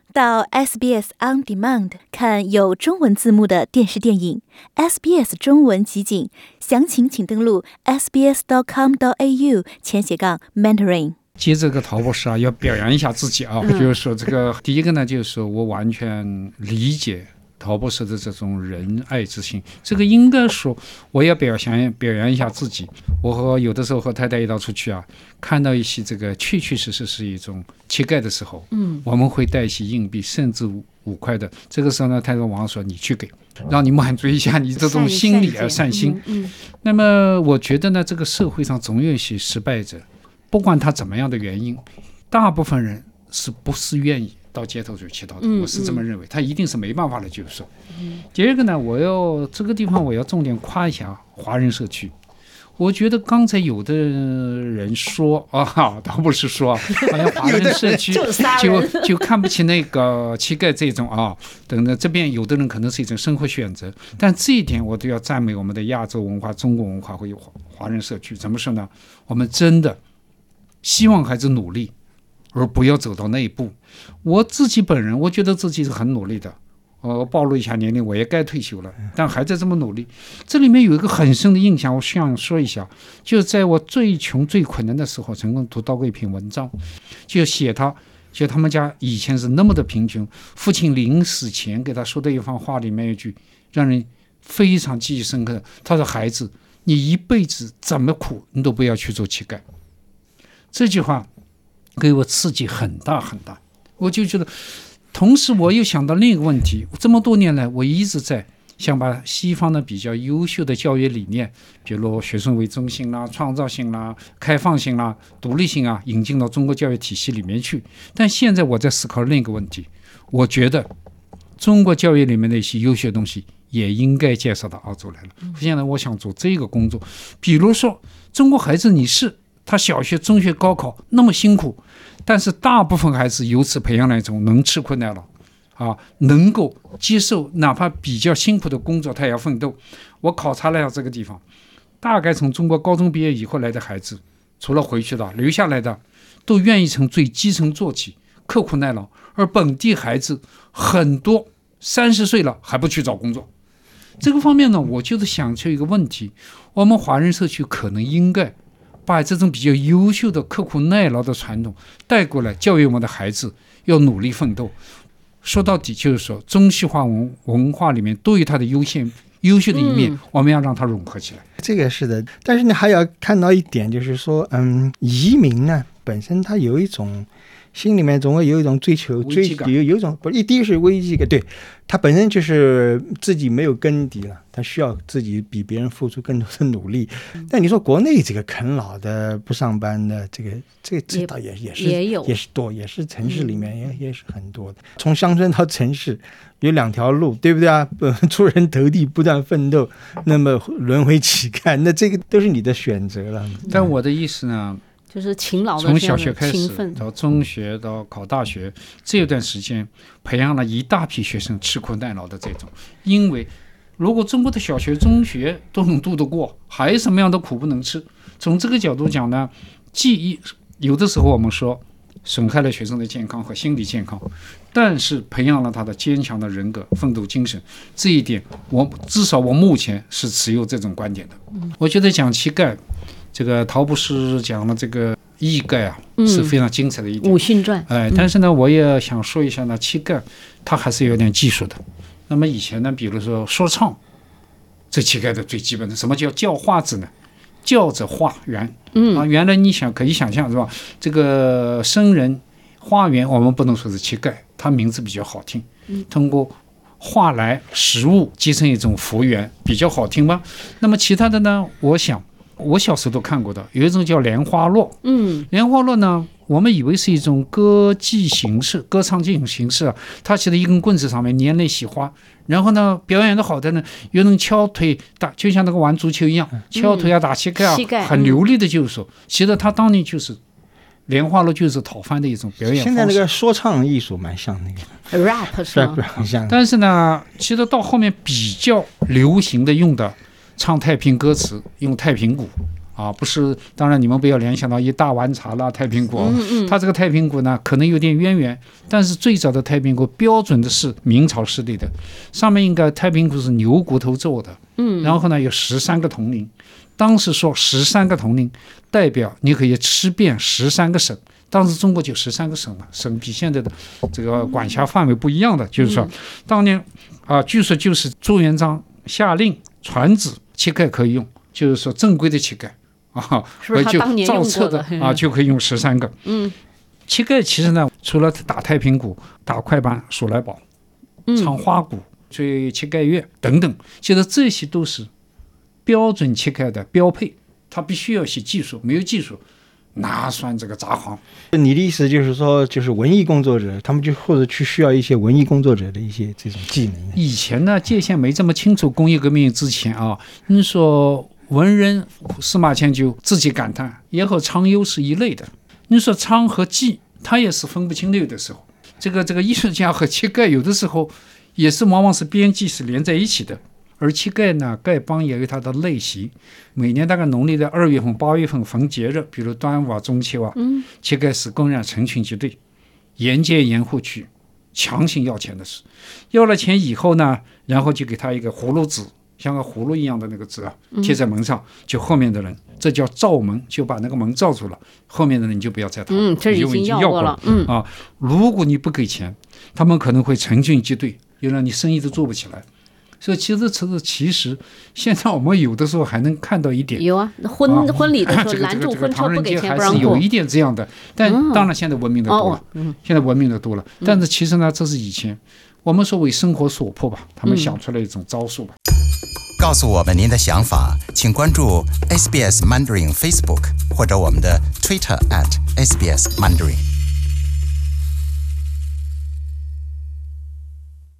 到 SBS On Demand 看有中文字幕的电视电影 SBS 中文集锦，详情请登录 sbs.com.au/Mandarin。 接这个陶博士啊，要表扬一下自己啊，就是说这个第一个呢，就是说我完全理解陶博士的这种仁爱之心，这个应该说我要表扬一下自己。我和有的时候和太太一道出去啊，看到一些这个确确实实是一种乞丐的时候，我们会带一些硬币，甚至5块的。这个时候呢，太太往往说你去给，让你满足一下你这种心理善心。那么我觉得呢，这个社会上总有一些失败者，不管他怎么样的原因，大部分人是不是愿意到街头去乞讨的，我是这么认为，他一定是没办法的救赎。第二个呢，这个地方我要重点夸一下华人社区。我觉得刚才有的人说啊，倒不是说好像华人社区就看不起那个乞丐这种啊，等等，这边有的人可能是一种生活选择，但这一点我都要赞美我们的亚洲文化、中国文化和华人社区。怎么说呢？我们真的希望孩子努力，而不要走到那一步。我自己本人，我觉得自己是很努力的。暴露一下年龄，我也该退休了，但还在这么努力。这里面有一个很深的印象，我想说一下，就是在我最穷最困难的时候，曾经读到过一篇文章，就写他们家以前是那么的贫穷，父亲临死前给他说的一番话，里面有一句让人非常记忆深刻的，他说：孩子，你一辈子怎么苦你都不要去做乞丐。这句话给我刺激很大很大，我就觉得。同时我又想到另一个问题，这么多年来我一直在想把西方的比较优秀的教育理念，比如学生为中心啦、创造性啦、开放性啦、独立性啊，引进到中国教育体系里面去。但现在我在思考另一个问题，我觉得中国教育里面的一些优秀的东西也应该介绍到澳洲来了。现在我想做这个工作，比如说中国孩子他小学、中学、高考那么辛苦，但是大部分孩子由此培养了一种能吃苦耐劳啊，能够接受哪怕比较辛苦的工作，他也要奋斗。我考察了一下这个地方，大概从中国高中毕业以后来的孩子，除了回去的，留下来的都愿意从最基层做起，刻苦耐劳。而本地孩子很多30岁了还不去找工作。这个方面呢，我就是想出一个问题，我们华人社区可能应该把这种比较优秀的刻苦耐劳的传统带过来，教育我们的孩子要努力奋斗。说到底就是说，中西化文化里面都有它的优秀的一面，我们要让它融合起来。 这个是的，但是你还要看到一点，就是说，移民呢本身它有一种心里面总会有一种追求，有一种不是，第一是危机感，对，他本身就是自己没有根底了，他需要自己比别人付出更多的努力。但你说国内这个啃老的、不上班的，这倒也是多，也是城市里面也是很多的。从乡村到城市有2条路，对不对啊？出人头地，不断奋斗，那么沦为乞丐，那这个都是你的选择了。 但我的意思呢？ 就是勤劳的， 从小学开始到中学到考大学这段时间，培养了一大批学生吃苦耐劳的这种。因为如果中国的小学中学都能度得过，还有什么样的苦不能吃？从这个角度讲呢，有的时候我们说损害了学生的健康和心理健康，但是培养了他的坚强的人格、奋斗精神，这一点至少我目前是持有这种观点的。我觉得讲乞丐，这个陶博士讲了这个义丐啊，是非常精彩的一点。 武训传。 但是呢，我也想说一下呢，乞丐他还是有点技术的。那么以前呢，比如说说唱，这乞丐的最基本的，什么叫画子呢？叫着画圆。原来你可以想象是吧？这个僧人化缘，我们不能说是乞丐，他名字比较好听。通过画来食物结成一种福缘，比较好听吧。那么其他的呢，我想我小时候都看过的，有一种叫莲花落。莲花落呢，我们以为是一种歌技形式、歌唱技形式啊。它其实一根棍子上面粘了喜花，然后呢，表演的好的呢，有人敲腿打，就像那个玩足球一样，敲腿啊，打膝盖啊，很流利的就是说，其实他当年就是莲花落，就是讨饭的一种表演方式。 现在那个说唱艺术蛮像那个 rap 是吗？ 但是呢，其实到后面比较流行的用的唱太平歌词，用太平鼓啊，不是，当然你们不要联想到一大碗茶啦太平鼓，它这个太平鼓呢可能有点渊源，但是最早的太平鼓标准的是明朝时代的，上面应该太平鼓是牛骨头做的，然后呢有13个铜铃，当时说13个铜铃代表你可以吃遍13个省。当时中国就13个省嘛，省比现在的这个管辖范围不一样的，就是说，当年据说就是朱元璋下令传旨乞丐可以用，就是说正规的乞丐是不是他当年用过的就可以用13个。乞丐其实呢，除了打太平鼓、打快板、数来宝、唱花鼓、吹乞丐乐等等，其实这些都是标准乞丐的标配，他必须要些技术，没有技术哪算这个杂行？ 你的意思就是说，就是文艺工作者，他们就或者去需要一些文艺工作者的一些这种技能。 以前呢，界限没这么清楚。工业革命之前你说文人司马迁就自己感叹，也和昌优是一类的。你说昌和妓，他也是分不清的，有的时候，这个艺术家和乞丐有的时候也是往往是边际是连在一起的。而乞丐呢，丐帮也有它的类型。每年大概农历的2月份、8月份逢节日，比如端午中秋乞丐是公然成群结队，沿街沿户去强行要钱的事。要了钱以后呢，然后就给他一个葫芦纸，像个葫芦一样的那个纸贴在门上，就后面的人，这叫罩门，就把那个门罩住了，后面的人你就不要再逃， 这已经要过了。 如果你不给钱，他们可能会成群结队，又让你生意都做不起来。所以其实现在我们有的时候还能看到一点， 有婚礼的时候拦住婚车不给钱不让过， 有一点这样的，但当然现在文明的多了，现在文明的多了，但是其实呢，这是以前我们说为生活所迫吧，他们想出来一种招数吧。 告诉我们您的想法，请关注 SBS Mandarin Facebook 或者我们的 Twitter @SBS Mandarin。